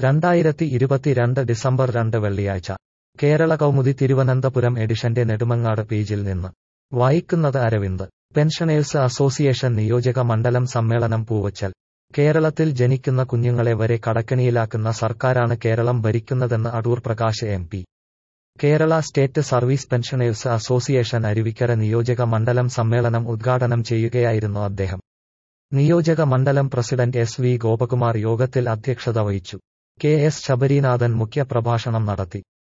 2022 December 2 വെള്ളിയാഴ്ച കേരള കൗമുദി തിരുവനന്തപുരം എഡിഷന്റെ നെടുമങ്ങാട് പേജിൽ നിന്ന് വായിക്കുന്നത് അരവിന്ദ്. പെൻഷനേഴ്സ് അസോസിയേഷൻ നിയോജക മണ്ഡലം സമ്മേളനം പൂവച്ചൽ. കേരളത്തിൽ ജനിക്കുന്ന കുഞ്ഞുങ്ങളെ വരെ കടക്കെണിയിലാക്കുന്ന സർക്കാരാണ് കേരളം ഭരിക്കുന്നതെന്ന് Adoor Prakash MP. Kerala state service pensioners association Aruvikkara നിയോജക മണ്ഡലം സമ്മേളനം ഉദ്ഘാടനം ചെയ്യുകയായിരുന്നു അദ്ദേഹം. നിയോജക മണ്ഡലം പ്രസിഡന്റ് SV ഗോപകുമാർ യോഗത്തിൽ അധ്യക്ഷത വഹിച്ചു. KS ശബരീനാഥൻ മുഖ്യ പ്രഭാഷണം നടത്തി.